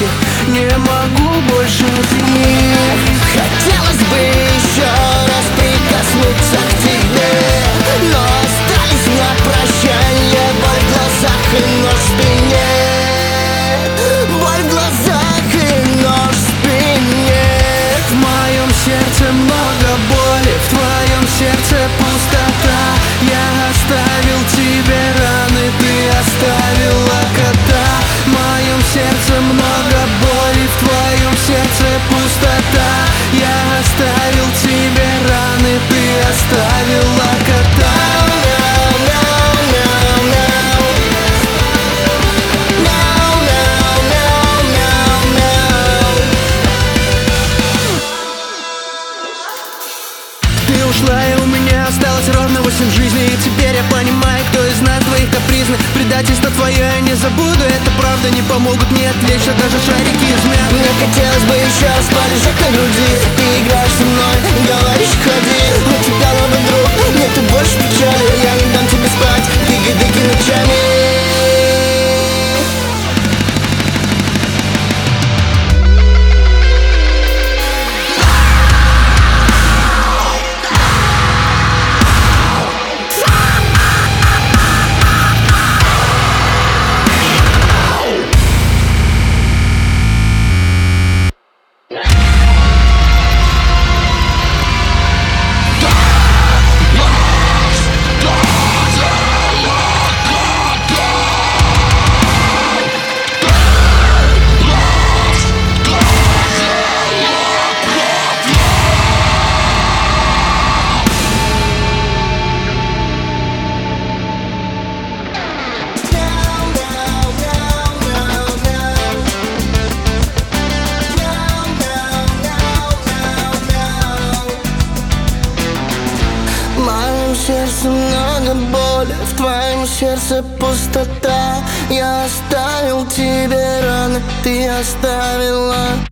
руки, не могу больше без них. Хотелось бы еще раз прикоснуться к тебе, но остались на прощание боль в глазах и нож в спине. Боль в глазах и нож в спине. В моем сердце много боли, в твоем сердце пустота. Я оставил тебе раны, ты оставила кота. В моем сердце много боли, в твоем сердце пустота. Я оставил тебе раны, ты оставила кота. Ты ушла, и у меня осталось ровно 8 жизней. И теперь я понимаю, кто из нас двоих капризный. Предательство твое я не забуду, это правда. Не помогут мне отвлечься даже шарики из мяты. Мне хотелось бы еще раз полежать на груди. Ты играешь со мной, говоришь ходи. У тебя новый друг, нету больше печали. Я не дам тебе спать, дыги-дыги ночами. В моем сердце много боли, в твоем сердце пустота. Я оставил тебе раны, ты оставила